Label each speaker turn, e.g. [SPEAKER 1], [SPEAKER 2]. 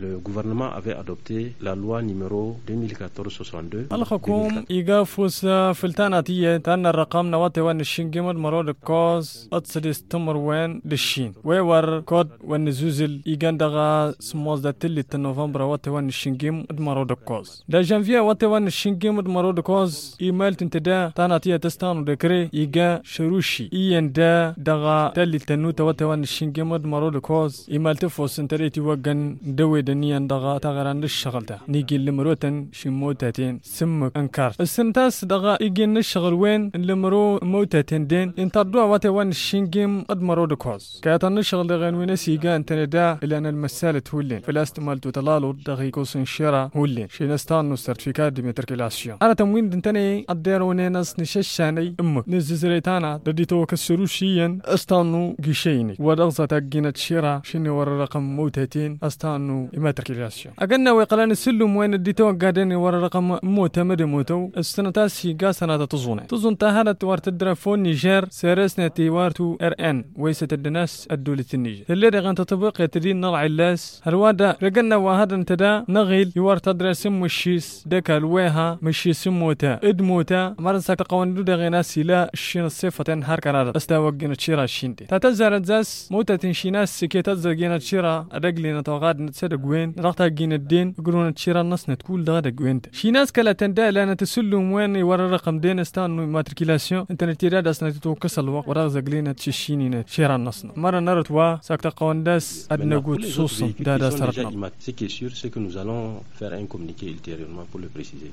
[SPEAKER 1] le gouvernement avait adopté la loi numéro 2014-62.
[SPEAKER 2] الحكوم يقافوس فلتاناتية تان الرقم نواتي وان الشنجمد مرود كوز أتصد استمر وين للشين ويور كود وان زوزل يقاندغا سموز دا تلي نوفمبر واتي وان الشنجم مرود كوز دا جانفيا واتي وان الشنجم مرود كوز إيميل تنتدا تاناتية تستانو دكري يقا شروشي إيان دا دغا تلي تنوتا واتي وان الشنجم مرود كوز إيميل تفوس انتريتي وقن دوي دنيان دغا تغران للشغل دا نيجي لمروتن شموتاتين سمك انكار السنتاس دغا يجين الشغل وين لمرو موتاتين دين انتردوا واتي وان الشنجم قد مرود كوز كاتن الشغل دغا وين سيجا انتندا لان المسالة هولين فلاستمال تطلالو دغا يكوسن شيرا هولين شينستانو سيرتيفيكات ديمتركيلاسيون انا تموين دنتني الديروني ناس نششاني امك نززريتانا دديتو كسروشيا استانو جيشيني ودغزا تاجينت شيرا شنو ورا رقم موتاتين استانو إماتركيلاسيون أجنّا ويقلان السلم وين الديتو قاعدين ورا رقم موتة موتو السنة تاسي قاسنا تظن تهانت وارت الدرافون نيجر سيرسنا تيوارتو RN ويسة الناس الدولة النيجر اللي رغان تطبق يتدين نرعي اللاس هالوادا رجنا وهذا انتدا نغيل يوارت دراسم مشيس دكا الويها مشيس موتا موتا مرسك تقوان دودا غيناسي لا الشين الصفة هاركنا استوقنا تشيرا الشيندي تتزارت زاس موتا تنشيناس سكيتات زرقنا تشيرا أدقلنا توغاد نتسدق وين رغتا جين الدين يقولون تشيرا الناس نتقول دغدق وين شي ناس كلا تندا لأن تسلم وين ورا الرقم دين استانو ماتريكيلاسيون انت نتيراد اسنا تتوكس الوقت ورا زقلينا تشيني تشيرا الناس مرة نرت وا ساكتا قونداس ادنا قوت صوصا دادا سرطنا
[SPEAKER 1] Ce qui est sûr, c'est que nous allons faire un communiqué ultérieurement pour le préciser.